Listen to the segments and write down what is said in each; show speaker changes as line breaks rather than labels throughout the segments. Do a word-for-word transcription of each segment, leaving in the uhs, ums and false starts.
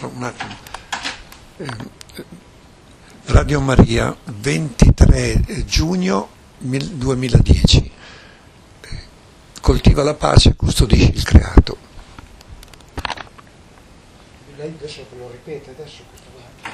un attimo. Eh, Radio Maria, ventitré giugno duemiladieci. Coltiva la pace, custodisci il creato.
Lei adesso lo ripete, adesso questo va.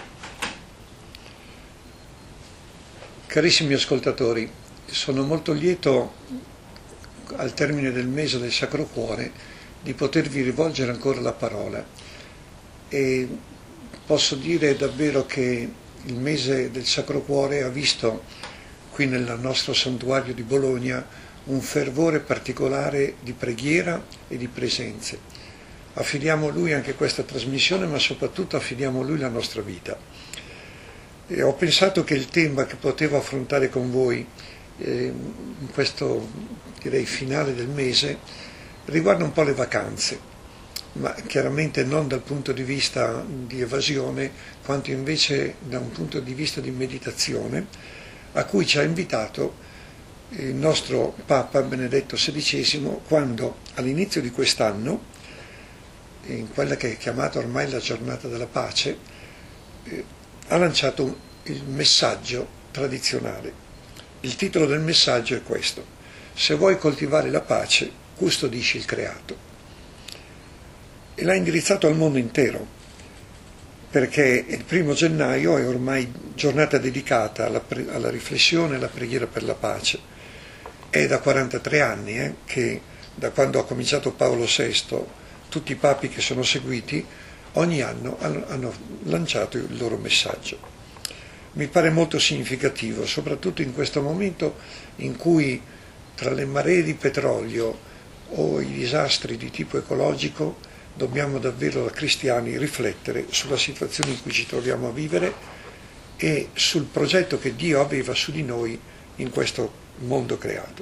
Carissimi ascoltatori, sono molto lieto al termine del mese del Sacro Cuore di potervi rivolgere ancora la parola, e posso dire davvero che il mese del Sacro Cuore ha visto qui nel nostro santuario di Bologna un fervore particolare di preghiera e di presenze. Affidiamo a Lui anche questa trasmissione, ma soprattutto affidiamo a Lui la nostra vita. E ho pensato che il tema che potevo affrontare con voi eh, in questo, direi, finale del mese riguarda un po' le vacanze, ma chiaramente non dal punto di vista di evasione, quanto invece da un punto di vista di meditazione, a cui ci ha invitato il nostro Papa Benedetto sedicesimo, quando all'inizio di quest'anno, in quella che è chiamata ormai la giornata della pace, eh, ha lanciato il messaggio tradizionale. Il titolo del messaggio è questo: se vuoi coltivare la pace, custodisci il creato. E l'ha indirizzato al mondo intero, perché il primo gennaio è ormai giornata dedicata alla, pre- alla riflessione e alla preghiera per la pace. È da quarantatré anni eh, che, da quando ha cominciato Paolo sesto, tutti i papi che sono seguiti ogni anno hanno, hanno lanciato il loro messaggio. Mi pare molto significativo, soprattutto in questo momento in cui tra le maree di petrolio o i disastri di tipo ecologico dobbiamo davvero, da cristiani, riflettere sulla situazione in cui ci troviamo a vivere e sul progetto che Dio aveva su di noi in questo mondo creato.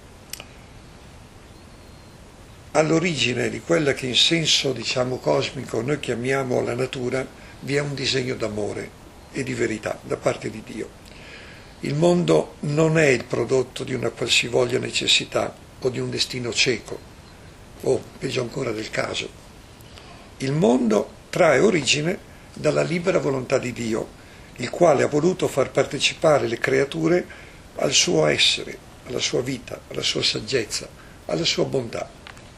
All'origine di quella che in senso, diciamo, cosmico noi chiamiamo la natura vi è un disegno d'amore e di verità da parte di Dio. Il mondo non è il prodotto di una qualsivoglia necessità o di un destino cieco, o peggio ancora del caso. Il mondo trae origine dalla libera volontà di Dio, il quale ha voluto far partecipare le creature al suo essere, alla sua vita, alla sua saggezza, alla sua bontà.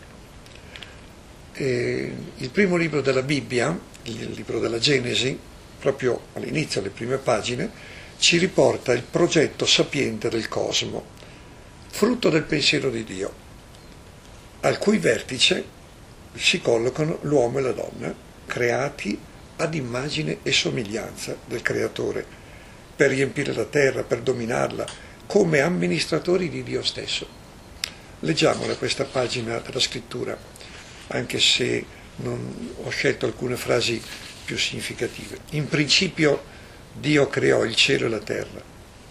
E il primo libro della Bibbia, il libro della Genesi, proprio all'inizio, alle prime pagine, ci riporta il progetto sapiente del cosmo, frutto del pensiero di Dio, al cui vertice si collocano l'uomo e la donna, creati ad immagine e somiglianza del Creatore, per riempire la terra, per dominarla, come amministratori di Dio stesso. Leggiamola questa pagina della scrittura, anche se non ho scelto alcune frasi più significative. In principio Dio creò il cielo e la terra.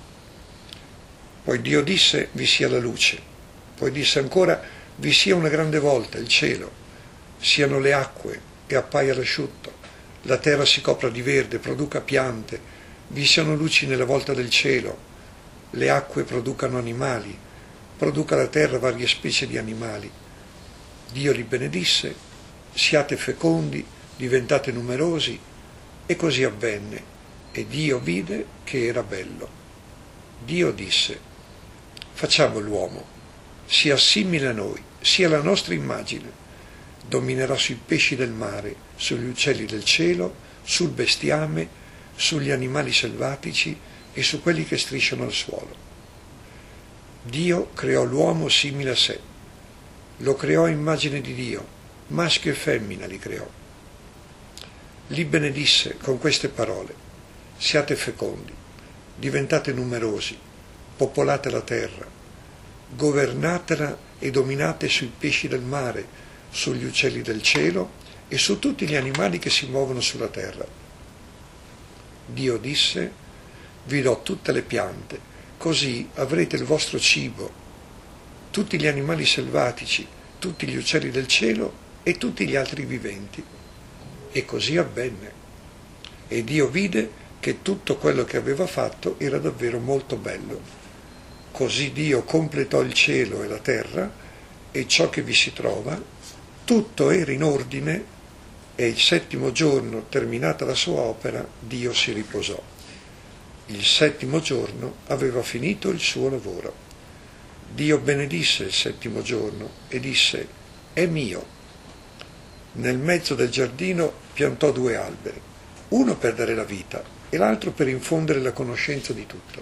Poi Dio disse: vi sia la luce. Poi disse ancora: vi sia una grande volta, il cielo, siano le acque e appaia l'asciutto, la terra si copra di verde, produca piante, vi siano luci nella volta del cielo, le acque producano animali, produca la terra varie specie di animali. Dio li benedisse: siate fecondi, diventate numerosi, e così avvenne. E Dio vide che era bello. Dio disse: facciamo l'uomo, sia simile a noi, sia la nostra immagine. Dominerà sui pesci del mare, sugli uccelli del cielo, sul bestiame, sugli animali selvatici e su quelli che strisciano al suolo. Dio creò l'uomo simile a sé. Lo creò a immagine di Dio, maschio e femmina li creò. Li benedisse con queste parole: siate fecondi, diventate numerosi, popolate la terra, governatela e dominate sui pesci del mare, sugli uccelli del cielo e su tutti gli animali che si muovono sulla terra. Dio disse: vi do tutte le piante, così avrete il vostro cibo, tutti gli animali selvatici, tutti gli uccelli del cielo e tutti gli altri viventi. E così avvenne. E Dio vide che tutto quello che aveva fatto era davvero molto bello. Così Dio completò il cielo e la terra e ciò che vi si trova. Tutto era in ordine e il settimo giorno, terminata la sua opera, Dio si riposò. Il settimo giorno aveva finito il suo lavoro. Dio benedisse il settimo giorno e disse: è mio. Nel mezzo del giardino piantò due alberi, uno per dare la vita e l'altro per infondere la conoscenza di tutto.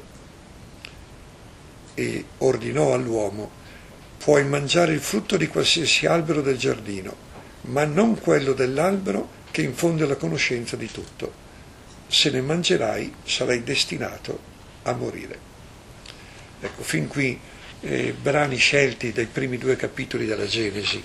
E ordinò all'uomo: puoi mangiare il frutto di qualsiasi albero del giardino, ma non quello dell'albero che infonde la conoscenza di tutto. Se ne mangerai sarai destinato a morire. Ecco, fin qui eh, brani scelti dai primi due capitoli della Genesi.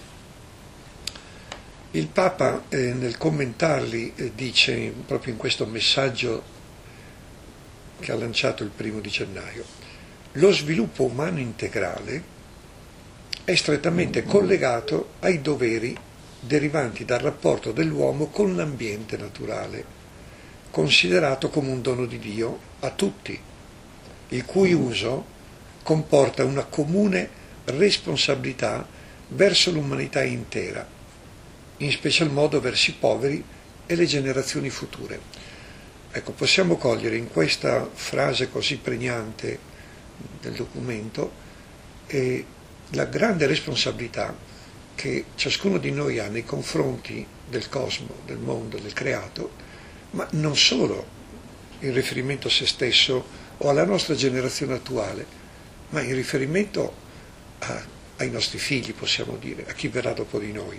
Il Papa eh, nel commentarli eh, dice, proprio in questo messaggio che ha lanciato il primo di gennaio, lo sviluppo umano integrale è strettamente collegato ai doveri derivanti dal rapporto dell'uomo con l'ambiente naturale, considerato come un dono di Dio a tutti, il cui uso comporta una comune responsabilità verso l'umanità intera, in special modo verso i poveri e le generazioni future. Ecco, possiamo cogliere in questa frase così pregnante del documento eh, la grande responsabilità che ciascuno di noi ha nei confronti del cosmo, del mondo, del creato, ma non solo in riferimento a se stesso o alla nostra generazione attuale, ma in riferimento a, ai nostri figli, possiamo dire, a chi verrà dopo di noi.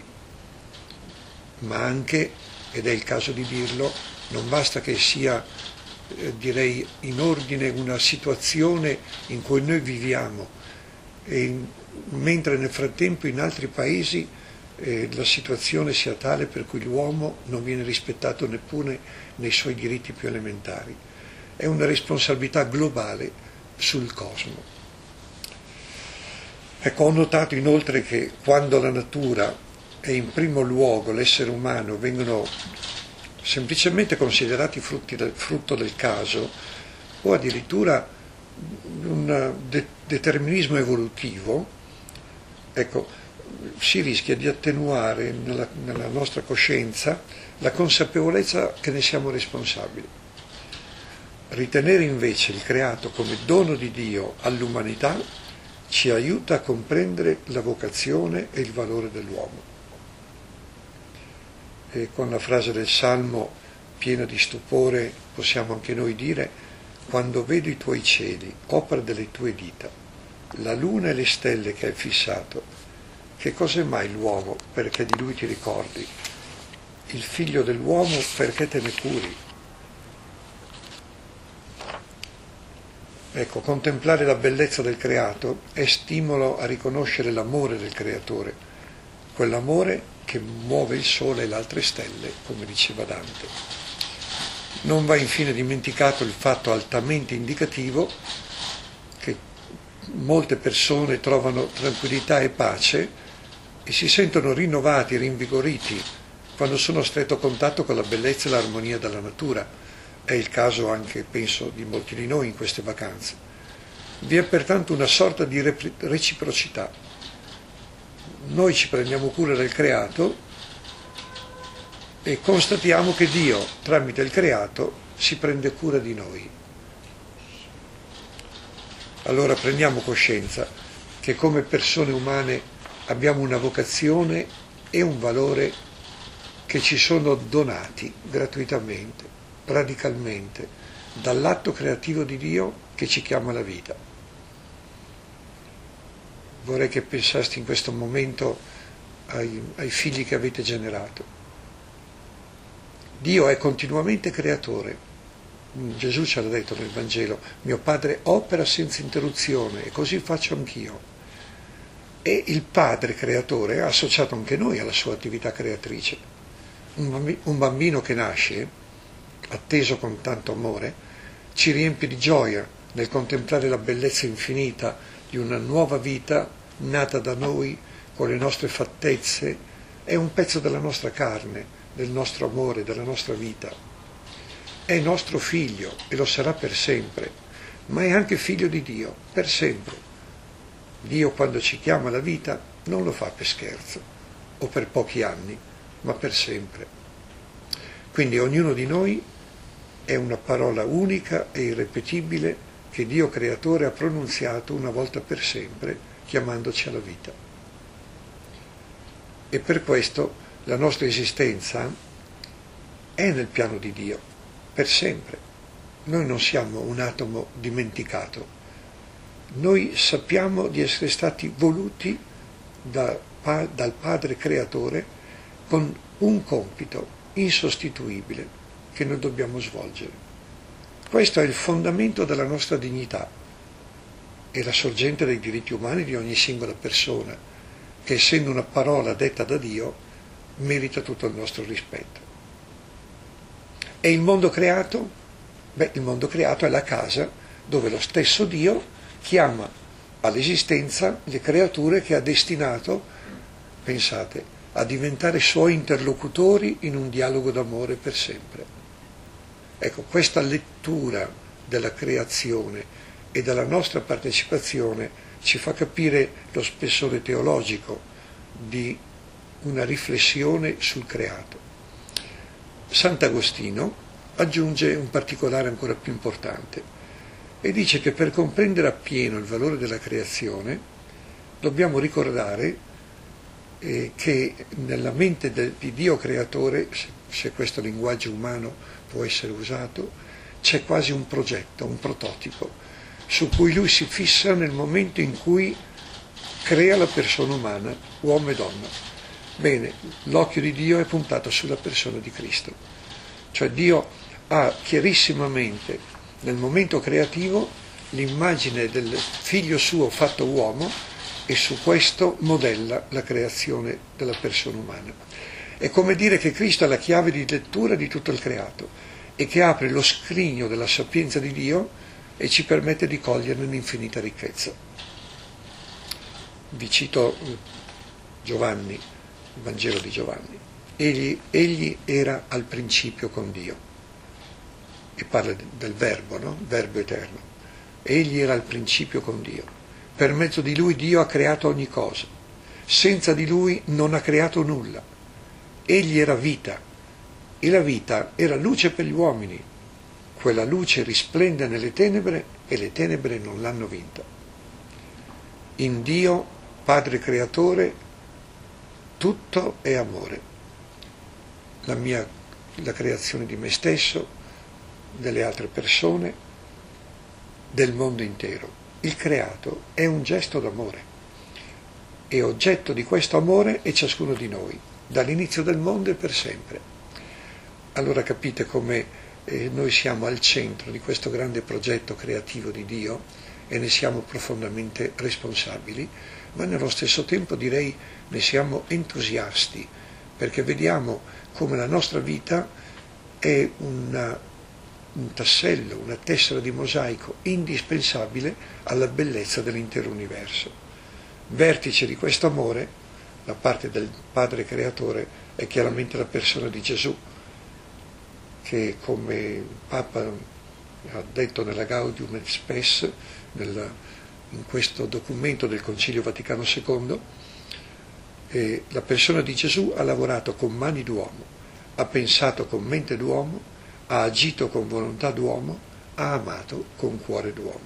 Ma anche, ed è il caso di dirlo, non basta che sia, eh, direi, in ordine una situazione in cui noi viviamo, e in, mentre nel frattempo in altri paesi eh, la situazione sia tale per cui l'uomo non viene rispettato neppure nei suoi diritti più elementari. È una responsabilità globale sul cosmo. Ecco, ho notato inoltre che quando la natura e in primo luogo l'essere umano vengono semplicemente considerati frutti del, frutto del caso, o addirittura un de- determinismo evolutivo, ecco, si rischia di attenuare nella, nella nostra coscienza la consapevolezza che ne siamo responsabili. Ritenere invece il creato come dono di Dio all'umanità ci aiuta a comprendere la vocazione e il valore dell'uomo. E con la frase del Salmo piena di stupore possiamo anche noi dire: quando vedo i tuoi cieli, opera delle tue dita, la luna e le stelle che hai fissato, che cos'è mai l'uomo perché di lui ti ricordi? Il figlio dell'uomo perché te ne curi? Ecco, contemplare la bellezza del creato è stimolo a riconoscere l'amore del creatore, quell'amore che muove il sole e le altre stelle, come diceva Dante. Non va infine dimenticato il fatto altamente indicativo che molte persone trovano tranquillità e pace e si sentono rinnovati e rinvigoriti quando sono a stretto contatto con la bellezza e l'armonia della natura. È il caso anche, penso, di molti di noi in queste vacanze. Vi è pertanto una sorta di reciprocità. Noi ci prendiamo cura del creato e constatiamo che Dio, tramite il creato, si prende cura di noi. Allora prendiamo coscienza che come persone umane abbiamo una vocazione e un valore che ci sono donati gratuitamente, radicalmente, dall'atto creativo di Dio che ci chiama alla vita. Vorrei che pensasti in questo momento ai, ai figli che avete generato. Dio è continuamente creatore. Gesù ce l'ha detto nel Vangelo: mio Padre opera senza interruzione e così faccio anch'io. E il Padre creatore ha associato anche noi alla sua attività creatrice. Un bambino che nasce, atteso con tanto amore, ci riempie di gioia nel contemplare la bellezza infinita di una nuova vita nata da noi con le nostre fattezze. È un pezzo della nostra carne, del nostro amore, della nostra vita. È nostro figlio e lo sarà per sempre, ma è anche figlio di Dio, per sempre. Dio, quando ci chiama alla vita, non lo fa per scherzo o per pochi anni, ma per sempre. Quindi ognuno di noi è una parola unica e irripetibile che Dio creatore ha pronunziato una volta per sempre, chiamandoci alla vita. E per questo la nostra esistenza è nel piano di Dio, per sempre. Noi non siamo un atomo dimenticato. Noi sappiamo di essere stati voluti da, dal Padre creatore con un compito insostituibile che noi dobbiamo svolgere. Questo è il fondamento della nostra dignità e la sorgente dei diritti umani di ogni singola persona, che essendo una parola detta da Dio, merita tutto il nostro rispetto. E il mondo creato? Beh, il mondo creato è la casa dove lo stesso Dio chiama all'esistenza le creature che ha destinato, pensate, a diventare suoi interlocutori in un dialogo d'amore per sempre. Ecco, questa lettura della creazione e della nostra partecipazione ci fa capire lo spessore teologico di una riflessione sul creato. Sant'Agostino aggiunge un particolare ancora più importante e dice che per comprendere appieno il valore della creazione dobbiamo ricordare eh, che nella mente de, di Dio creatore, se, se questo linguaggio umano può essere usato, c'è quasi un progetto, un prototipo, su cui lui si fissa nel momento in cui crea la persona umana, uomo e donna. Bene, l'occhio di Dio è puntato sulla persona di Cristo. Cioè Dio ha chiarissimamente nel momento creativo l'immagine del figlio suo fatto uomo e su questo modella la creazione della persona umana. È come dire che Cristo è la chiave di lettura di tutto il creato e che apre lo scrigno della sapienza di Dio e ci permette di coglierne un'infinita ricchezza. Vi cito Giovanni, il Vangelo di Giovanni. Egli, egli era al principio con Dio. E parla del verbo, no? Verbo eterno. Egli era al principio con Dio. Per mezzo di lui Dio ha creato ogni cosa. Senza di lui non ha creato nulla. Egli era vita, e la vita era luce per gli uomini. Quella luce risplende nelle tenebre e le tenebre non l'hanno vinta. In Dio, Padre Creatore, tutto è amore. La mia, la creazione di me stesso, delle altre persone, del mondo intero. Il creato è un gesto d'amore e oggetto di questo amore è ciascuno di noi, dall'inizio del mondo e per sempre. Allora capite come eh, noi siamo al centro di questo grande progetto creativo di Dio e ne siamo profondamente responsabili, ma nello stesso tempo direi ne siamo entusiasti, perché vediamo come la nostra vita è una, un tassello, una tessera di mosaico indispensabile alla bellezza dell'intero universo. Vertice di questo amore, da parte del Padre Creatore, è chiaramente la persona di Gesù, che come il Papa ha detto nella Gaudium et Spes, nella, in questo documento del Concilio Vaticano secondo, eh, la persona di Gesù ha lavorato con mani d'uomo, ha pensato con mente d'uomo, ha agito con volontà d'uomo, ha amato con cuore d'uomo.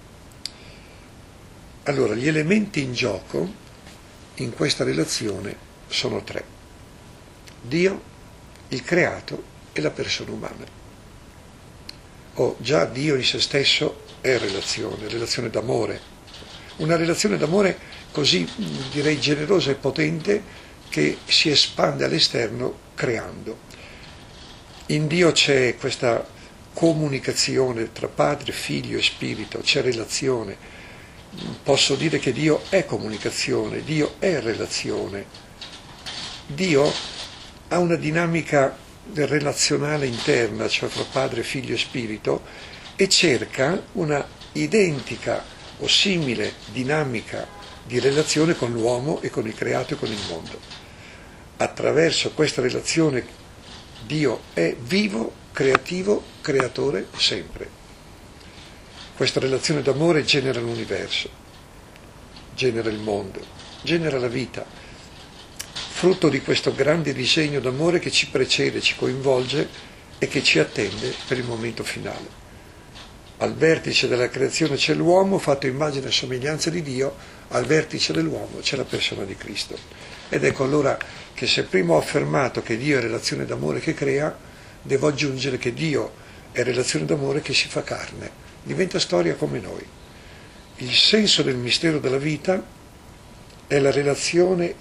Allora, gli elementi in gioco in questa relazione sono tre: Dio, il creato e la persona umana. Oh, già Dio in se stesso è relazione, relazione d'amore, una relazione d'amore così, direi, generosa e potente che si espande all'esterno creando. In Dio c'è questa comunicazione tra Padre, Figlio e Spirito, c'è relazione. Posso dire che Dio è comunicazione, Dio è relazione. Dio ha una dinamica relazionale interna, cioè fra Padre, Figlio e Spirito, e cerca una identica o simile dinamica di relazione con l'uomo e con il creato e con il mondo. Attraverso questa relazione Dio è vivo, creativo, creatore sempre. Questa relazione d'amore genera l'universo, genera il mondo, genera la vita. frutto di questo grande disegno d'amore che ci precede, ci coinvolge e che ci attende per il momento finale. Al vertice della creazione c'è l'uomo, fatto immagine e somiglianza di Dio, al vertice dell'uomo c'è la persona di Cristo. Ed ecco allora che se prima ho affermato che Dio è relazione d'amore che crea, devo aggiungere che Dio è relazione d'amore che si fa carne, diventa storia come noi. Il senso del mistero della vita è la relazione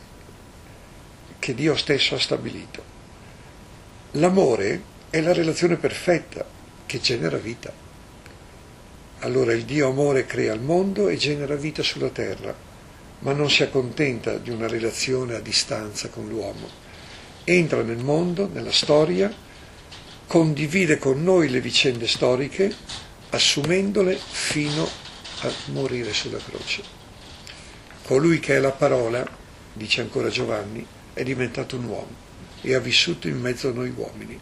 che Dio stesso ha stabilito. L'amore è la relazione perfetta che genera vita. Allora il Dio amore crea il mondo e genera vita sulla terra, ma non si accontenta di una relazione a distanza con l'uomo. Entra nel mondo, nella storia, condivide con noi le vicende storiche, assumendole fino a morire sulla croce. Colui che è la parola, dice ancora Giovanni, è diventato un uomo e ha vissuto in mezzo a noi uomini.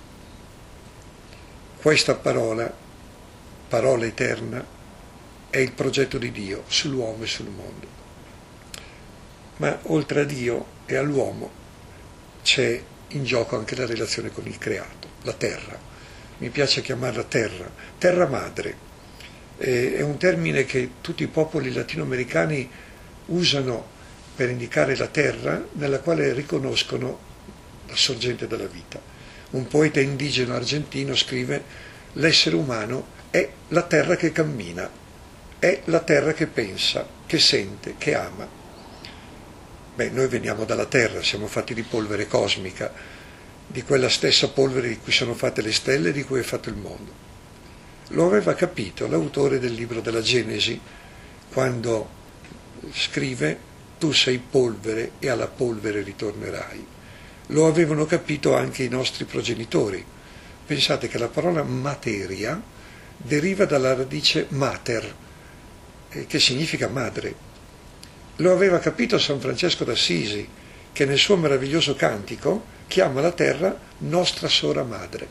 Questa parola, parola eterna, è il progetto di Dio sull'uomo e sul mondo. Ma oltre a Dio e all'uomo c'è in gioco anche la relazione con il creato, la terra. Mi piace chiamarla terra, terra madre. Eh, è un termine che tutti i popoli latinoamericani usano per indicare la terra nella quale riconoscono la sorgente della vita. Un poeta indigeno argentino scrive: l'essere umano è la terra che cammina, è la terra che pensa, che sente, che ama. Beh, noi veniamo dalla terra, siamo fatti di polvere cosmica, di quella stessa polvere di cui sono fatte le stelle e di cui è fatto il mondo. Lo aveva capito l'autore del libro della Genesi, quando scrive: tu sei polvere e alla polvere ritornerai. Lo avevano capito anche i nostri progenitori. Pensate che la parola materia deriva dalla radice mater, che significa madre. Lo aveva capito San Francesco d'Assisi, che nel suo meraviglioso cantico chiama la terra nostra sora madre.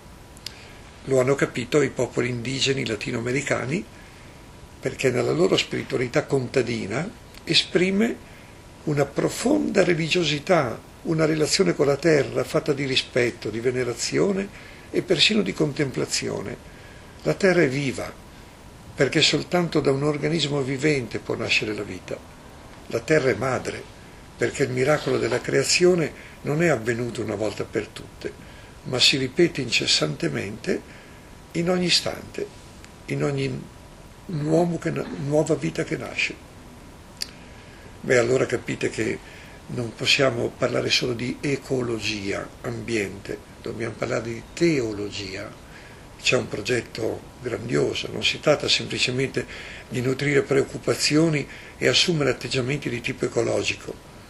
Lo hanno capito i popoli indigeni latinoamericani, perché nella loro spiritualità contadina esprime una profonda religiosità, una relazione con la terra fatta di rispetto, di venerazione e persino di contemplazione. La terra è viva, perché soltanto da un organismo vivente può nascere la vita. La terra è madre, perché il miracolo della creazione non è avvenuto una volta per tutte, ma si ripete incessantemente in ogni istante, in ogni nuovo che, nuova vita che nasce. Beh, allora capite che non possiamo parlare solo di ecologia, ambiente, dobbiamo parlare di teologia. C'è un progetto grandioso, non si tratta semplicemente di nutrire preoccupazioni e assumere atteggiamenti di tipo ecologico,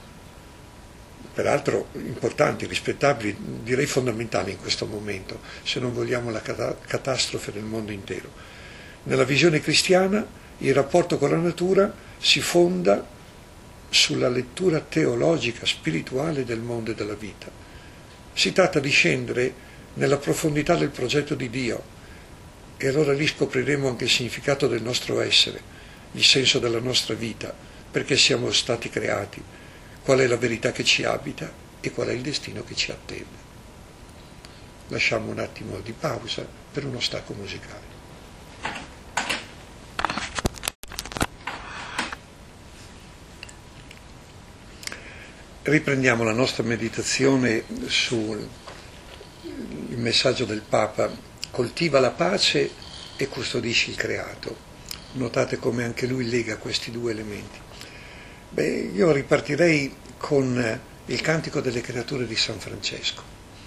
peraltro importanti, rispettabili, direi fondamentali in questo momento, se non vogliamo la catastrofe del mondo intero. Nella visione cristiana il rapporto con la natura si fonda sulla lettura teologica, spirituale del mondo e della vita. Si tratta di scendere nella profondità del progetto di Dio e allora lì scopriremo anche il significato del nostro essere, il senso della nostra vita, perché siamo stati creati, qual è la verità che ci abita e qual è il destino che ci attende. Lasciamo un attimo di pausa per uno stacco musicale. Riprendiamo la nostra meditazione sul messaggio del Papa: coltiva la pace e custodisci il creato. Notate come anche lui lega questi due elementi. Beh, io ripartirei con il Cantico delle Creature di San Francesco.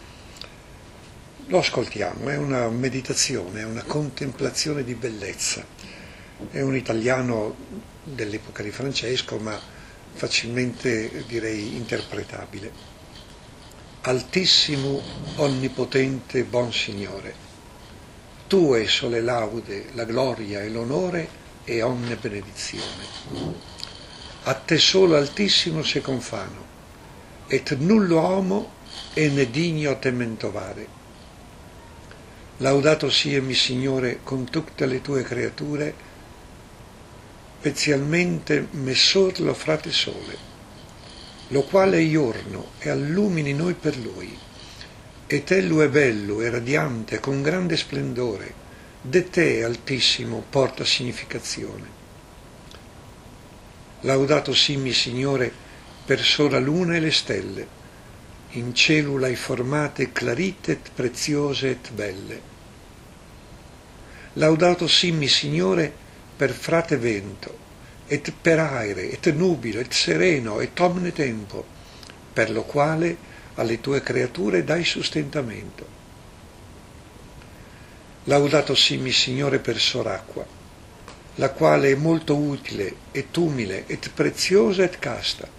Lo ascoltiamo, è una meditazione, è una contemplazione di bellezza. È un italiano dell'epoca di Francesco, ma facilmente, direi, interpretabile. Altissimo, onnipotente, buon Signore, Tue so le laude, la gloria e l'onore e onne benedizione. A Te solo Altissimo se confano, et nullo homo e ne digno tementovare. Laudato siemi, Signore, con tutte le Tue creature, specialmente messor lo frate sole, lo quale è giorno e allumini noi per lui. E tello è bello e radiante con grande splendore, de te, Altissimo, porta significazione. Laudato simmi, Signore, per sola luna e le stelle, in cielo l'hai formate clarite et preziose et belle. Laudato simmi, Signore, per frate vento, et per aere, et nubile, et sereno, et omne tempo, per lo quale alle tue creature dai sostentamento. Laudato simmi, Signore, per soracqua, la quale è molto utile, et umile, et preziosa, et casta.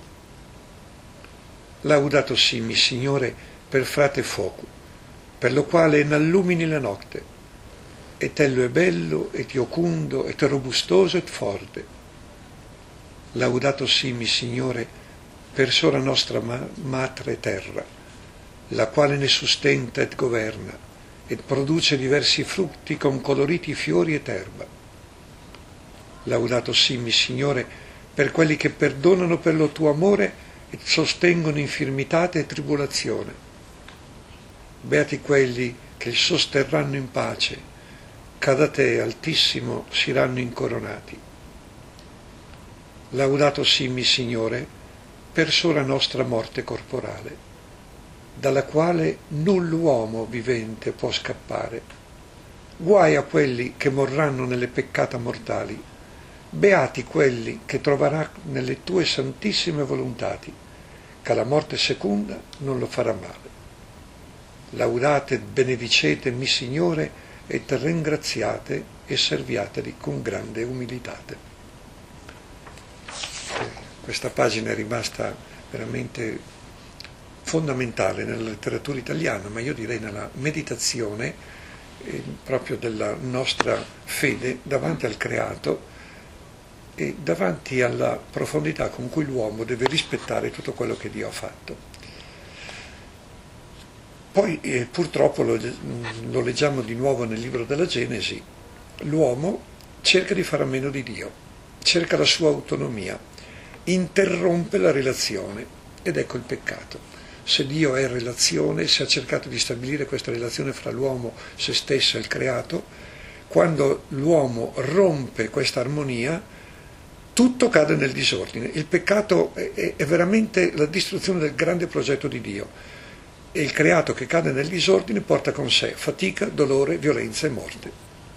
Laudato simmi, Signore, per frate fuoco, per lo quale n'allumini la notte, et ello è bello, et iocundo, et robustoso, et forte. Laudato simmi, Signore, per sora nostra ma- madre terra, la quale ne sustenta et governa, et produce diversi frutti con coloriti fiori et erba. Laudato simmi, Signore, per quelli che perdonano per lo tuo amore e sostengono infirmitate e tribolazione. Beati quelli che sosterranno in pace, che da te, Altissimo, saranno incoronati. Laudato simmi, Signore, per sola nostra morte corporale, dalla quale null'uomo vivente può scappare. Guai a quelli che morranno nelle peccata mortali, beati quelli che troverà nelle tue santissime volontati, che la morte seconda non lo farà male. Laudate e benedicete mi, Signore, et ringraziate e serviateli con grande umilitate. Questa pagina è rimasta veramente fondamentale nella letteratura italiana, ma io direi nella meditazione eh, proprio della nostra fede davanti al creato e davanti alla profondità con cui l'uomo deve rispettare tutto quello che Dio ha fatto. Poi eh, purtroppo lo, lo leggiamo di nuovo nel libro della Genesi, l'uomo cerca di fare a meno di Dio, cerca la sua autonomia, interrompe la relazione ed ecco il peccato. Se Dio è relazione, se ha cercato di stabilire questa relazione fra l'uomo, se stesso e il creato, quando l'uomo rompe questa armonia, tutto cade nel disordine. Il peccato è, è veramente la distruzione del grande progetto di Dio e il creato che cade nel disordine porta con sé fatica, dolore, violenza e morte.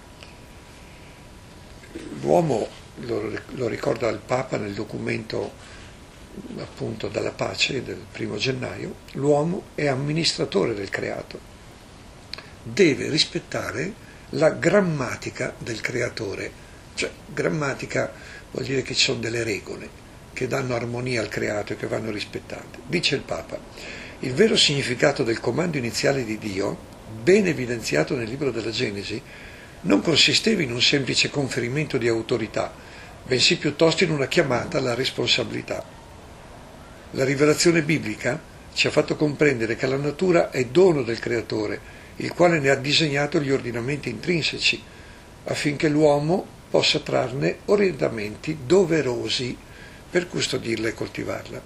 L'uomo, lo, lo ricorda il Papa nel documento appunto dalla pace del primo gennaio, l'uomo è amministratore del creato, deve rispettare la grammatica del creatore, cioè grammatica vuol dire che ci sono delle regole che danno armonia al creato e che vanno rispettate. Dice il Papa, il vero significato del comando iniziale di Dio, ben evidenziato nel libro della Genesi, non consisteva in un semplice conferimento di autorità, bensì piuttosto in una chiamata alla responsabilità. La rivelazione biblica ci ha fatto comprendere che la natura è dono del Creatore, il quale ne ha disegnato gli ordinamenti intrinseci, affinché l'uomo possa trarne orientamenti doverosi per custodirla e coltivarla.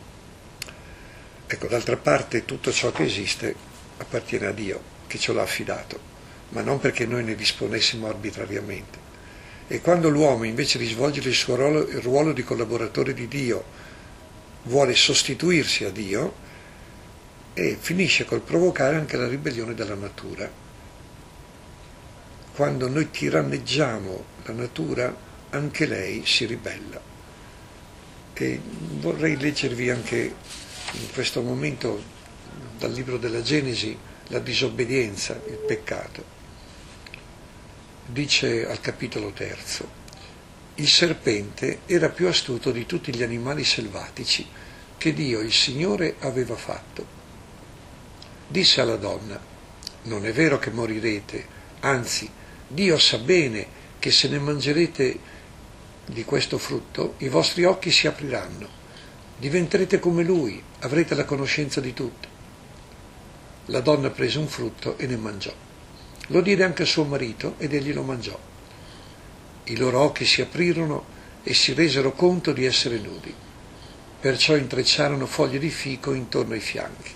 Ecco, d'altra parte tutto ciò che esiste appartiene a Dio, che ce l'ha affidato, ma non perché noi ne disponessimo arbitrariamente. E quando l'uomo, invece di svolgere il suo ruolo, il ruolo di collaboratore di Dio, vuole sostituirsi a Dio, e finisce col provocare anche la ribellione della natura. Quando noi tiranneggiamo la natura, anche lei si ribella. E vorrei leggervi anche in questo momento dal libro della Genesi la disobbedienza, il peccato. Dice al capitolo terzo, il serpente era più astuto di tutti gli animali selvatici che Dio, il Signore, aveva fatto. Disse alla donna, non è vero che morirete, anzi, Dio sa bene che se ne mangerete di questo frutto, i vostri occhi si apriranno, diventerete come Lui, avrete la conoscenza di tutto. La donna prese un frutto e ne mangiò. Lo diede anche a suo marito ed egli lo mangiò. I loro occhi si aprirono e si resero conto di essere nudi. perciò intrecciarono foglie di fico intorno ai fianchi.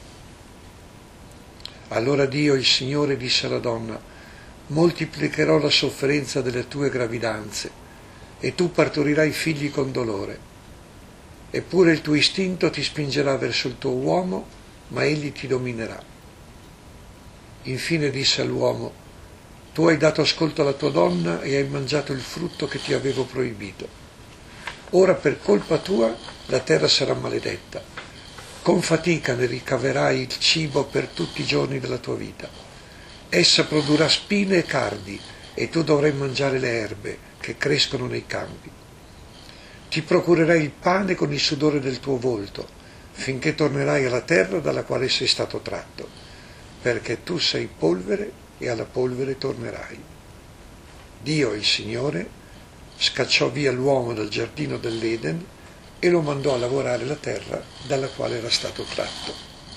Allora Dio, il Signore, disse alla donna: moltiplicherò la sofferenza delle tue gravidanze e tu partorirai figli con dolore. Eppure il tuo istinto ti spingerà verso il tuo uomo, ma egli ti dominerà. Infine disse all'uomo: tu hai dato ascolto alla tua donna e hai mangiato il frutto che ti avevo proibito. Ora per colpa tua la terra sarà maledetta. Con fatica ne ricaverai il cibo per tutti i giorni della tua vita. Essa produrrà spine e cardi e tu dovrai mangiare le erbe che crescono nei campi. Ti procurerai il pane con il sudore del tuo volto, finché tornerai alla terra dalla quale sei stato tratto, perché tu sei polvere e alla polvere tornerai. Dio, il Signore, scacciò via l'uomo dal giardino dell'Eden e lo mandò a lavorare la terra dalla quale era stato tratto.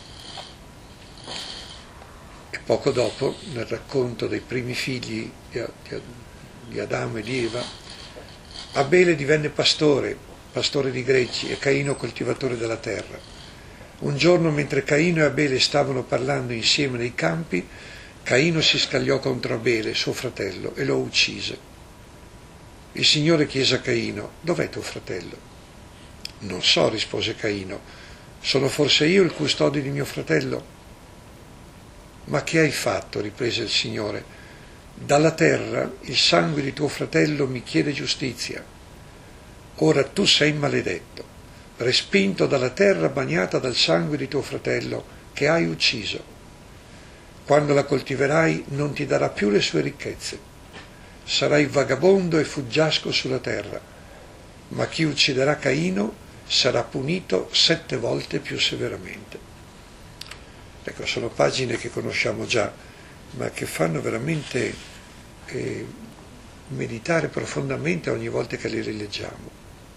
E poco dopo, nel racconto dei primi figli di Adamo e di Eva, Abele divenne pastore, pastore di greggi, e Caino coltivatore della terra. Un giorno, mentre Caino e Abele stavano parlando insieme nei campi, Caino si scagliò contro Abele, suo fratello, e lo uccise. Il Signore chiese a Caino: dov'è tuo fratello? Non so, rispose Caino, sono forse io il custode di mio fratello? Ma che hai fatto? Riprese il Signore. Dalla terra il sangue di tuo fratello mi chiede giustizia. Ora tu sei maledetto, respinto dalla terra bagnata dal sangue di tuo fratello che hai ucciso. Quando la coltiverai non ti darà più le sue ricchezze. Sarai vagabondo e fuggiasco sulla terra, ma chi ucciderà Caino sarà punito sette volte più severamente. Ecco, sono pagine che conosciamo già, ma che fanno veramente eh, meditare profondamente ogni volta che le rileggiamo.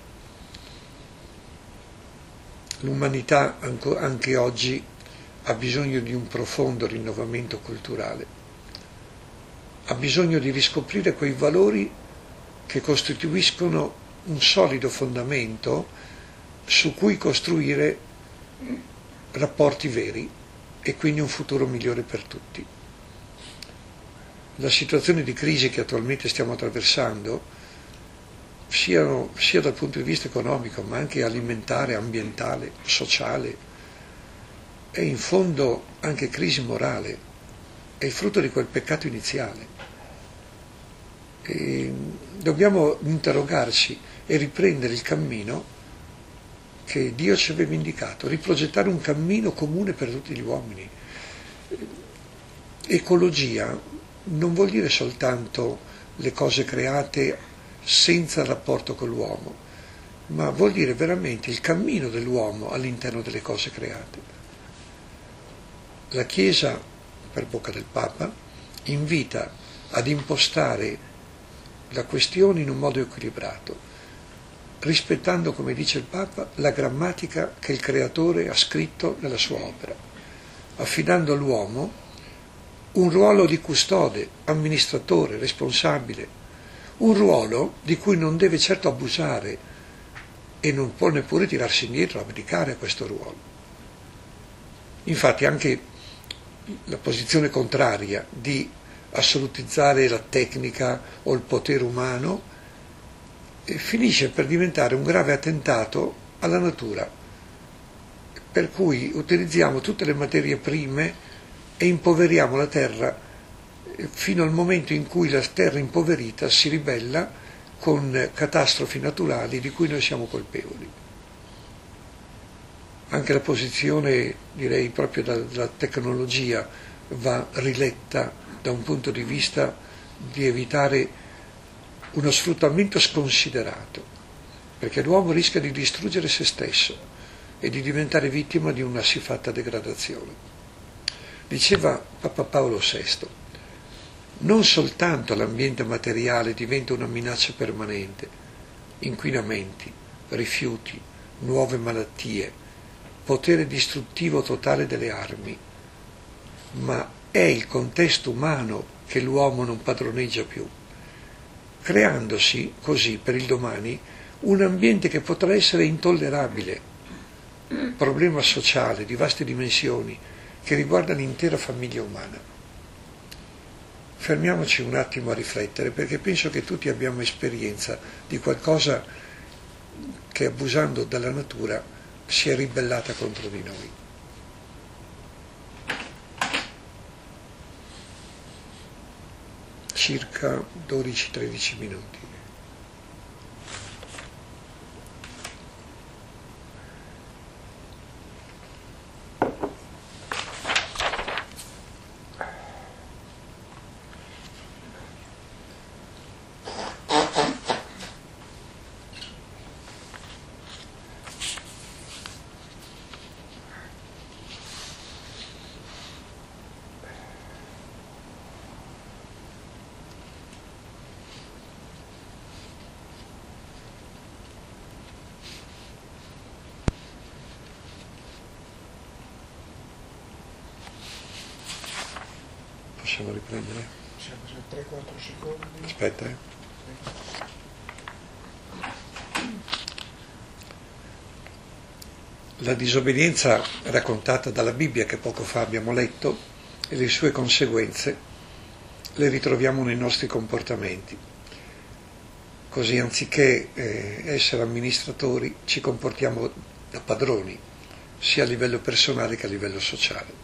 L'umanità anche oggi ha bisogno di un profondo rinnovamento culturale, ha bisogno di riscoprire quei valori che costituiscono un solido fondamento su cui costruire rapporti veri e quindi un futuro migliore per tutti. La situazione di crisi che attualmente stiamo attraversando, sia, sia dal punto di vista economico, ma anche alimentare, ambientale, sociale, è in fondo anche crisi morale, è il frutto di quel peccato iniziale. E dobbiamo interrogarci e riprendere il cammino che Dio ci aveva indicato, riprogettare un cammino comune per tutti gli uomini. Ecologia non vuol dire soltanto le cose create senza rapporto con l'uomo, ma vuol dire veramente il cammino dell'uomo all'interno delle cose create. La Chiesa, per bocca del Papa, invita ad impostare la questione in un modo equilibrato, rispettando, come dice il Papa, la grammatica che il Creatore ha scritto nella sua opera, affidando all'uomo un ruolo di custode, amministratore, responsabile, un ruolo di cui non deve certo abusare e non può neppure tirarsi indietro, abdicare a questo ruolo. Infatti anche la posizione contraria di assolutizzare la tecnica o il potere umano finisce per diventare un grave attentato alla natura, per cui utilizziamo tutte le materie prime e impoveriamo la terra fino al momento in cui la terra impoverita si ribella con catastrofi naturali di cui noi siamo colpevoli. Anche la posizione, direi, proprio della tecnologia va riletta da un punto di vista di evitare uno sfruttamento sconsiderato, perché l'uomo rischia di distruggere se stesso e di diventare vittima di una siffatta degradazione. Diceva Papa Paolo sesto, non soltanto l'ambiente materiale diventa una minaccia permanente, inquinamenti, rifiuti, nuove malattie, potere distruttivo totale delle armi, ma è il contesto umano che l'uomo non padroneggia più, creandosi così per il domani un ambiente che potrà essere intollerabile problema sociale di vaste dimensioni che riguarda l'intera famiglia umana. Fermiamoci un attimo a riflettere, perché penso che tutti abbiamo esperienza di qualcosa che, abusando della natura, si è ribellata contro di noi. Circa dodici tredici minuti. Possiamo riprendere?
Siamo su tre quattro secondi.
Aspetta, eh. La disobbedienza raccontata dalla Bibbia, che poco fa abbiamo letto, e le sue conseguenze le ritroviamo nei nostri comportamenti. Così, anziché eh, essere amministratori, ci comportiamo da padroni, sia a livello personale che a livello sociale.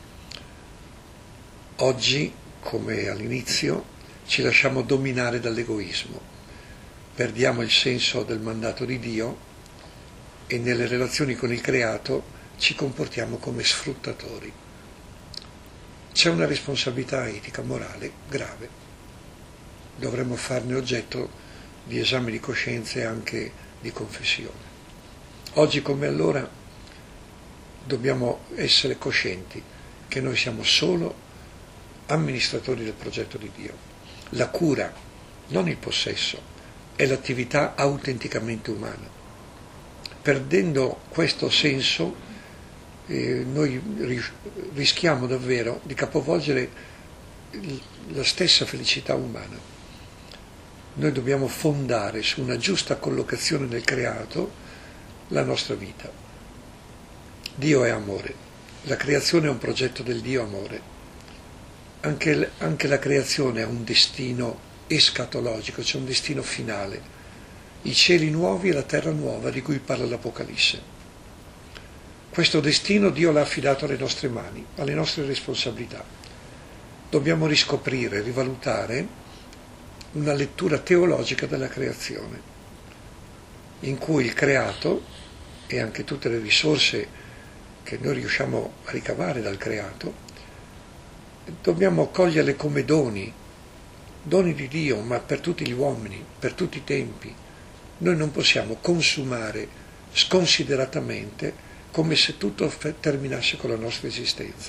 Oggi, come all'inizio, ci lasciamo dominare dall'egoismo, perdiamo il senso del mandato di Dio e nelle relazioni con il creato ci comportiamo come sfruttatori. C'è una responsabilità etica, morale grave. Dovremmo farne oggetto di esame di coscienza e anche di confessione. Oggi come allora dobbiamo essere coscienti che noi siamo solo amministratori del progetto di Dio. La cura, non il possesso, è l'attività autenticamente umana. Perdendo questo senso, eh, noi rischiamo davvero di capovolgere la stessa felicità umana. Noi dobbiamo fondare su una giusta collocazione del creato la nostra vita. Dio è amore, la creazione è un progetto del Dio amore. Anche, anche la creazione ha un destino escatologico, c'è un destino finale, i cieli nuovi e la terra nuova di cui parla l'Apocalisse. Questo destino Dio l'ha affidato alle nostre mani, alle nostre responsabilità. Dobbiamo riscoprire, rivalutare una lettura teologica della creazione, in cui il creato e anche tutte le risorse che noi riusciamo a ricavare dal creato dobbiamo coglierle come doni, doni di Dio, ma per tutti gli uomini, per tutti i tempi. Noi non possiamo consumare sconsideratamente come se tutto terminasse con la nostra esistenza.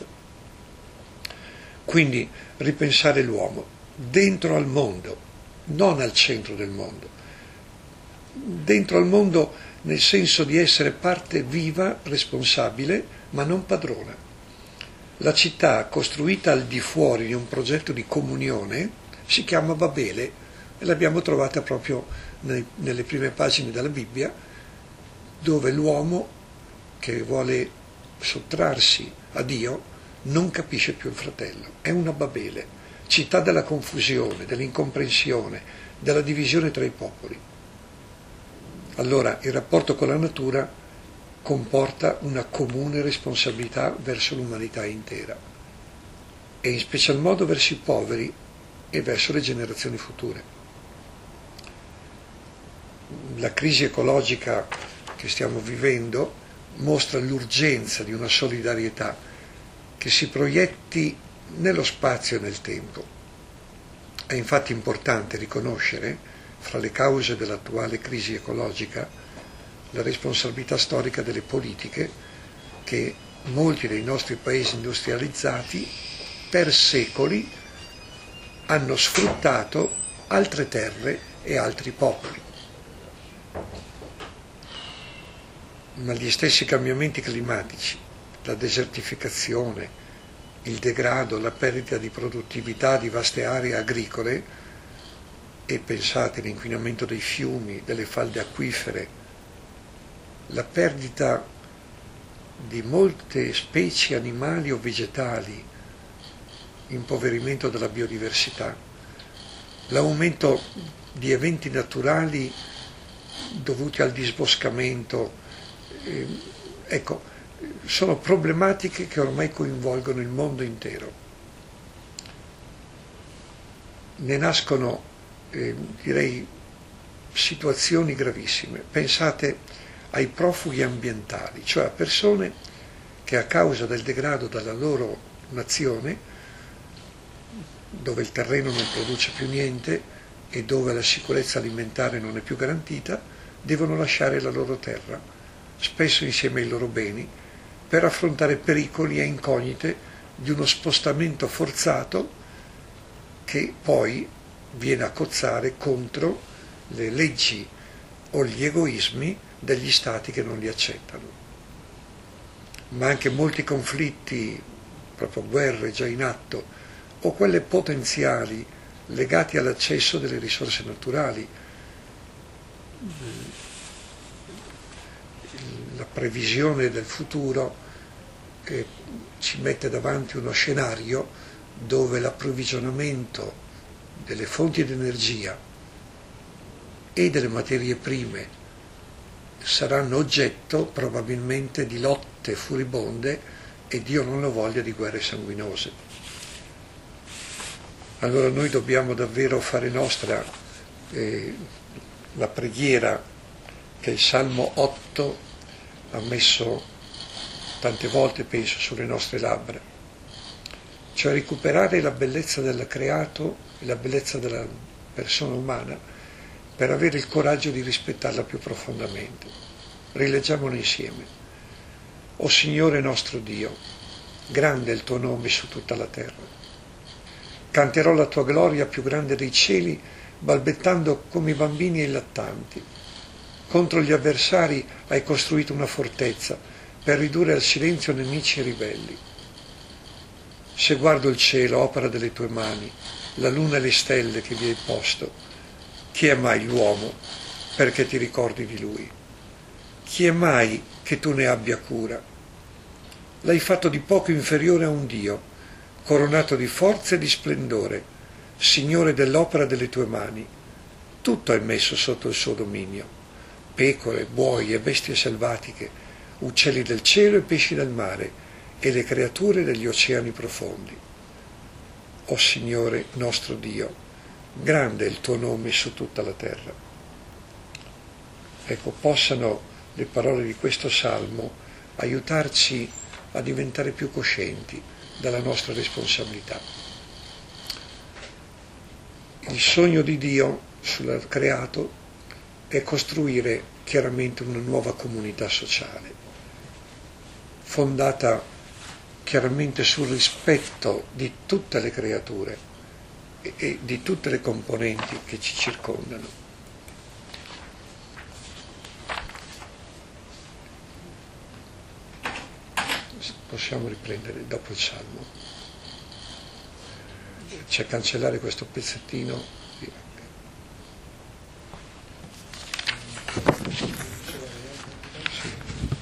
Quindi ripensare l'uomo dentro al mondo, non al centro del mondo. Dentro al mondo nel senso di essere parte viva, responsabile, ma non padrona. La città costruita al di fuori di un progetto di comunione si chiama Babele e l'abbiamo trovata proprio nei, nelle prime pagine della Bibbia, dove l'uomo che vuole sottrarsi a Dio non capisce più il fratello. È una Babele, città della confusione, dell'incomprensione, della divisione tra i popoli. Allora il rapporto con la natura comporta una comune responsabilità verso l'umanità intera e in special modo verso i poveri e verso le generazioni future. La crisi ecologica che stiamo vivendo mostra l'urgenza di una solidarietà che si proietti nello spazio e nel tempo. È infatti importante riconoscere, fra le cause dell'attuale crisi ecologica, la responsabilità storica delle politiche che molti dei nostri paesi industrializzati per secoli hanno sfruttato altre terre e altri popoli. Ma gli stessi cambiamenti climatici, la desertificazione, il degrado, la perdita di produttività di vaste aree agricole e pensate all'inquinamento dei fiumi, delle falde acquifere, la perdita di molte specie animali o vegetali, impoverimento della biodiversità, l'aumento di eventi naturali dovuti al disboscamento, eh, ecco, sono problematiche che ormai coinvolgono il mondo intero. Ne nascono, eh, direi, situazioni gravissime. Pensate ai profughi ambientali, cioè a persone che a causa del degrado della loro nazione, dove il terreno non produce più niente e dove la sicurezza alimentare non è più garantita, devono lasciare la loro terra, spesso insieme ai loro beni, per affrontare pericoli e incognite di uno spostamento forzato che poi viene a cozzare contro le leggi o gli egoismi degli stati che non li accettano. Ma anche molti conflitti, proprio guerre già in atto, o quelle potenziali legati all'accesso delle risorse naturali, la previsione del futuro eh, ci mette davanti uno scenario dove l'approvvigionamento delle fonti di energia e delle materie prime saranno oggetto probabilmente di lotte furibonde e Dio non lo voglia di guerre sanguinose. Allora noi dobbiamo davvero fare nostra eh, la preghiera che il Salmo otto ha messo tante volte, penso, sulle nostre labbra, cioè recuperare la bellezza del creato e la bellezza della persona umana per avere il coraggio di rispettarla più profondamente. Rileggiamolo insieme. O Signore nostro Dio, grande è il tuo nome su tutta la terra. Canterò la tua gloria più grande dei cieli, balbettando come i bambini e i lattanti. Contro gli avversari hai costruito una fortezza per ridurre al silenzio nemici e ribelli. Se guardo il cielo, opera delle tue mani, la luna e le stelle che vi hai posto, chi è mai l'uomo perché ti ricordi di lui? Chi è mai che tu ne abbia cura? L'hai fatto di poco inferiore a un Dio, coronato di forza e di splendore, Signore dell'opera delle tue mani. Tutto è messo sotto il suo dominio, pecore, buoi e bestie selvatiche, uccelli del cielo e pesci del mare, e le creature degli oceani profondi. O Signore nostro Dio, grande è il tuo nome su tutta la terra. Ecco, possano le parole di questo Salmo aiutarci a diventare più coscienti della nostra responsabilità. Il sogno di Dio sul creato è costruire chiaramente una nuova comunità sociale, fondata chiaramente sul rispetto di tutte le creature e di tutte le componenti che ci circondano. Possiamo riprendere dopo il Salmo. C'è cancellare questo pezzettino. Sì.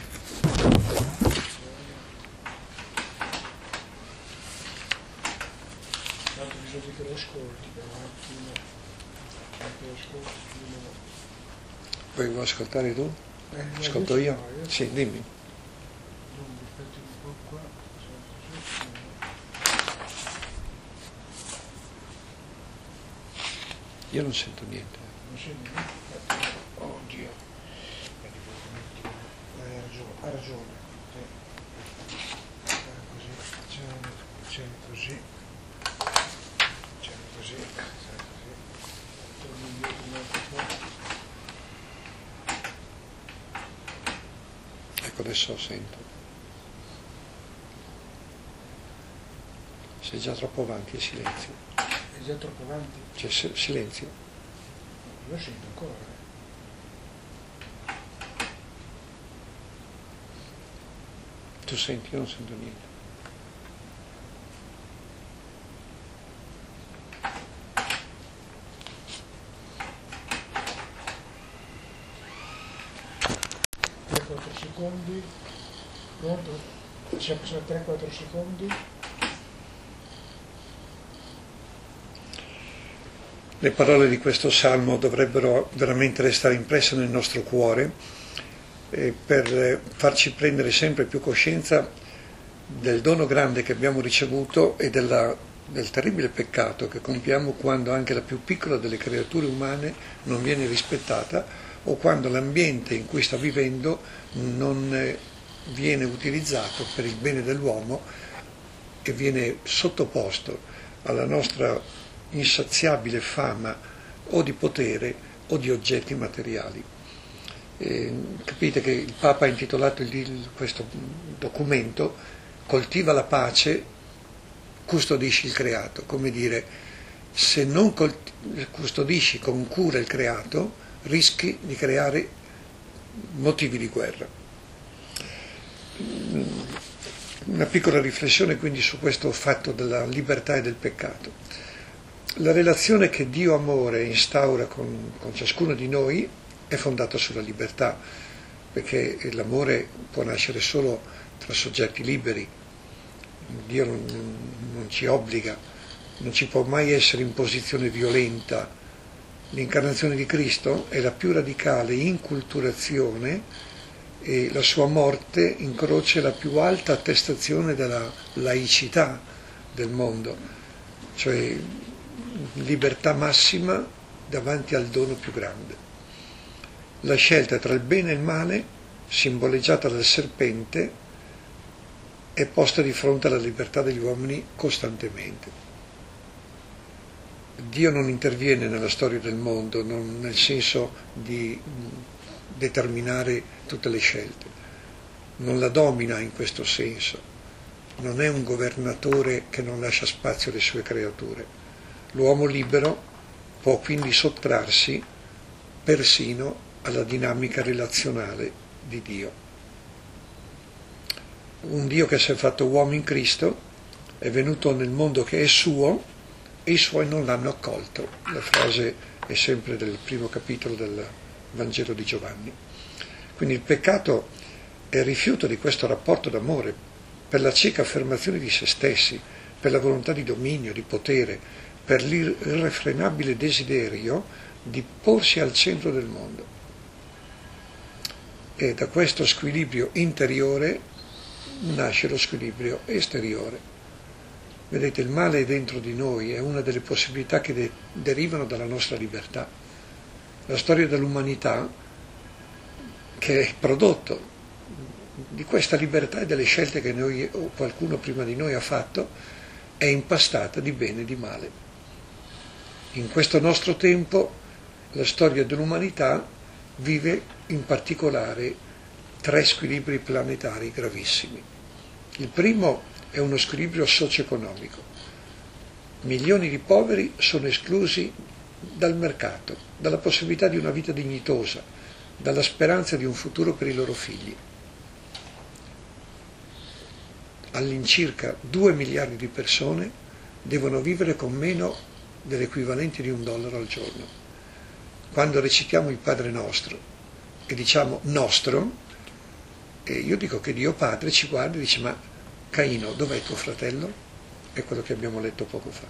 Bisogna che lo ascolti, però un attimo, che lo ascolti prima.
Vuoi vuoi ascoltare tu?
Eh,
Ascolto io?
io?
Sì, dimmi.
Non ripeti un po' qua.
Io non sento niente.
Non senti niente? Oh Dio. Hai ragione, ha ragione. Sì. Così, facciamo, facciamo così. Facciamo così, facciamo così. Torno indietro un altro po'.
Ecco, adesso sento. Sei già troppo avanti, silenzio.
È già troppo avanti?
C'è silenzio.
Lo sento ancora.
Tu senti, io non sento niente.
tre quattro secondi. ricordo, possiamo passare tre quattro secondi.
Le parole di questo salmo dovrebbero veramente restare impresse nel nostro cuore eh, per farci prendere sempre più coscienza del dono grande che abbiamo ricevuto e della, del terribile peccato che compiamo quando anche la più piccola delle creature umane non viene rispettata o quando l'ambiente in cui sta vivendo non viene utilizzato per il bene dell'uomo e viene sottoposto alla nostra insaziabile fama o di potere o di oggetti materiali. Eh, capite che il Papa ha intitolato il, questo documento "Coltiva la pace, custodisci il creato", come dire, se non colti- custodisci con cura il creato rischi di creare motivi di guerra. Una piccola riflessione quindi su questo fatto della libertà e del peccato. La relazione che Dio amore instaura con, con ciascuno di noi è fondata sulla libertà, perché l'amore può nascere solo tra soggetti liberi. Dio non, non ci obbliga, non ci può mai essere imposizione violenta. L'incarnazione di Cristo è la più radicale inculturazione e la sua morte in croce è la più alta attestazione della laicità del mondo, cioè libertà massima davanti al dono più grande. La scelta tra il bene e il male, simboleggiata dal serpente, è posta di fronte alla libertà degli uomini costantemente. Dio non interviene nella storia del mondo, non nel senso di determinare tutte le scelte, non la domina in questo senso, non è un governatore che non lascia spazio alle sue creature. L'uomo libero può quindi sottrarsi persino alla dinamica relazionale di Dio. Un Dio che si è fatto uomo in Cristo è venuto nel mondo che è suo e i suoi non l'hanno accolto. La frase è sempre del primo capitolo del Vangelo di Giovanni. Quindi il peccato è il rifiuto di questo rapporto d'amore per la cieca affermazione di se stessi, per la volontà di dominio, di potere, per l'irrefrenabile desiderio di porsi al centro del mondo. E da questo squilibrio interiore nasce lo squilibrio esteriore. Vedete, il male è dentro di noi, è una delle possibilità che de- derivano dalla nostra libertà. La storia dell'umanità, che è prodotto di questa libertà e delle scelte che noi o qualcuno prima di noi ha fatto, è impastata di bene e di male. In questo nostro tempo la storia dell'umanità vive in particolare tre squilibri planetari gravissimi. Il primo è uno squilibrio socio-economico. Milioni di poveri sono esclusi dal mercato, dalla possibilità di una vita dignitosa, dalla speranza di un futuro per i loro figli. All'incirca due miliardi di persone devono vivere con meno dell'equivalente di un dollaro al giorno. Quando recitiamo il Padre Nostro e diciamo nostro, e io dico che Dio Padre ci guarda e dice: ma Caino, dov'è tuo fratello? È quello che abbiamo letto poco fa.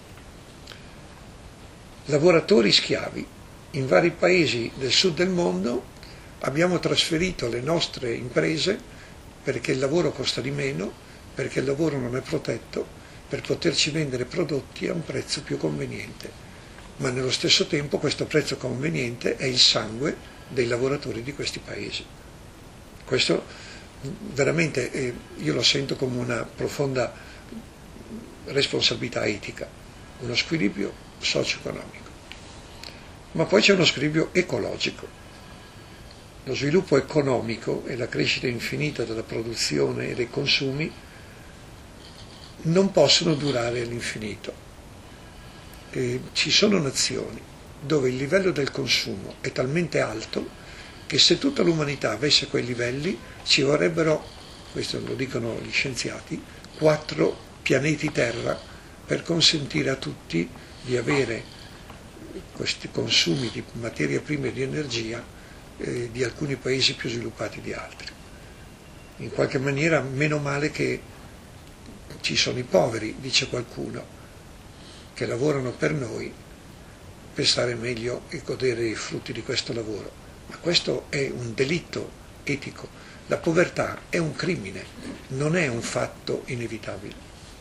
Lavoratori schiavi. In vari paesi del sud del mondo abbiamo trasferito le nostre imprese perché il lavoro costa di meno, perché il lavoro non è protetto, per poterci vendere prodotti a un prezzo più conveniente. Ma nello stesso tempo questo prezzo conveniente è il sangue dei lavoratori di questi paesi. Questo veramente eh, io lo sento come una profonda responsabilità etica, uno squilibrio socio-economico. Ma poi c'è uno squilibrio ecologico. Lo sviluppo economico e la crescita infinita della produzione e dei consumi non possono durare all'infinito. E ci sono nazioni dove il livello del consumo è talmente alto che se tutta l'umanità avesse quei livelli ci vorrebbero, questo lo dicono gli scienziati, quattro pianeti Terra per consentire a tutti di avere questi consumi di materia prima e di energia eh, di alcuni paesi più sviluppati di altri. In qualche maniera meno male che ci sono i poveri, dice qualcuno, che lavorano per noi per stare meglio e godere i frutti di questo lavoro. Ma questo è un delitto etico. La povertà è un crimine, non è un fatto inevitabile.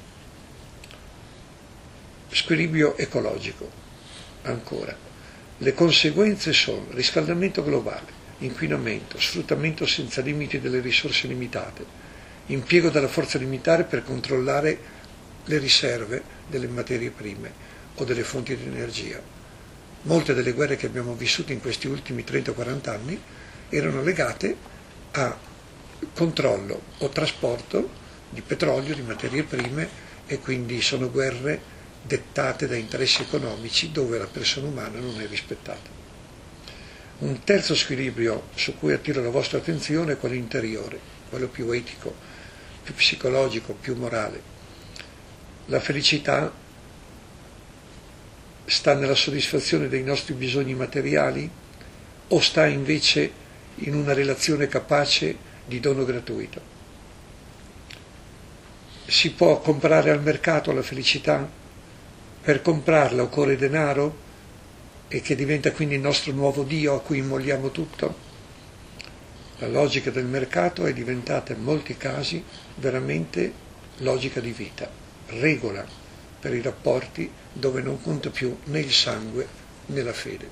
Squilibrio ecologico, ancora. Le conseguenze sono riscaldamento globale, inquinamento, sfruttamento senza limiti delle risorse limitate, impiego della forza limitare per controllare le riserve delle materie prime o delle fonti di energia. Molte delle guerre che abbiamo vissuto in questi ultimi trenta quaranta anni erano legate a controllo o trasporto di petrolio, di materie prime, e quindi sono guerre dettate da interessi economici dove la persona umana non è rispettata. Un terzo squilibrio su cui attiro la vostra attenzione è quello interiore, quello più etico, più psicologico, più morale. La felicità sta nella soddisfazione dei nostri bisogni materiali o sta invece in una relazione capace di dono gratuito? Si può comprare al mercato la felicità? Per comprarla occorre denaro e che diventa quindi il nostro nuovo Dio a cui immoliamo tutto? La logica del mercato è diventata in molti casi veramente logica di vita, regola per i rapporti dove non conta più né il sangue né la fede.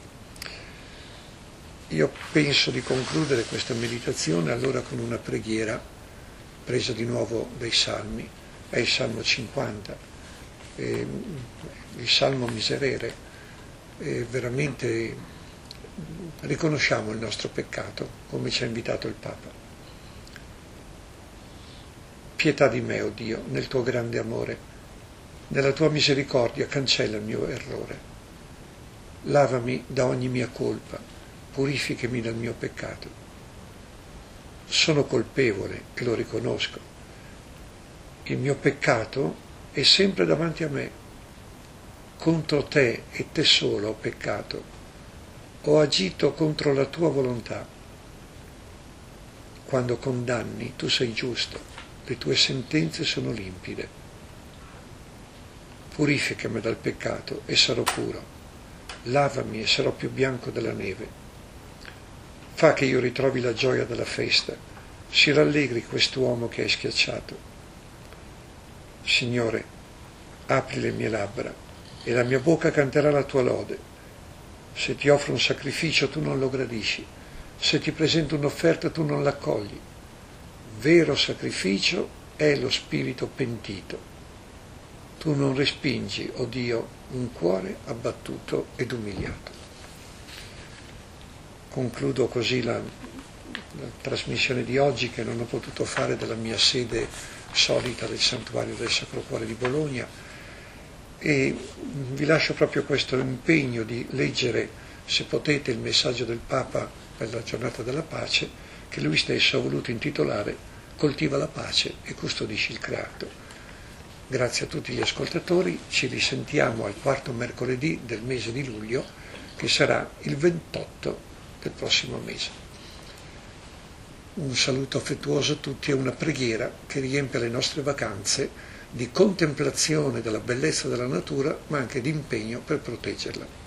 Io penso di concludere questa meditazione allora con una preghiera presa di nuovo dai Salmi, è il Salmo cinquanta. Eh, il Salmo Miserere, e veramente riconosciamo il nostro peccato come ci ha invitato il Papa. Pietà di me, o oh Dio, nel tuo grande amore, nella tua misericordia cancella il mio errore, lavami da ogni mia colpa, purificami dal mio peccato. Sono colpevole e lo riconosco, il mio peccato è sempre davanti a me. Contro te e te solo ho peccato, ho agito contro la tua volontà. Quando condanni tu sei giusto, le tue sentenze sono limpide. Purificami dal peccato e sarò puro, lavami e sarò più bianco della neve. Fa che io ritrovi la gioia della festa, si rallegri quest'uomo che hai schiacciato. Signore, apri le mie labbra e la mia bocca canterà la tua lode. Se ti offro un sacrificio tu non lo gradisci, se ti presento un'offerta tu non l'accogli. Vero sacrificio è lo spirito pentito. Tu non respingi, o Dio, un cuore abbattuto ed umiliato. Concludo così la, la trasmissione di oggi, che non ho potuto fare dalla mia sede solita del Santuario del Sacro Cuore di Bologna, e vi lascio proprio questo impegno di leggere, se potete, il messaggio del Papa per la giornata della pace, che lui stesso ha voluto intitolare Coltiva la pace e custodisci il creato. Grazie a tutti gli ascoltatori, ci risentiamo al quarto mercoledì del mese di luglio, che sarà il ventotto del prossimo mese. Un saluto affettuoso a tutti e una preghiera che riempie le nostre vacanze di contemplazione della bellezza della natura, ma anche di impegno per proteggerla.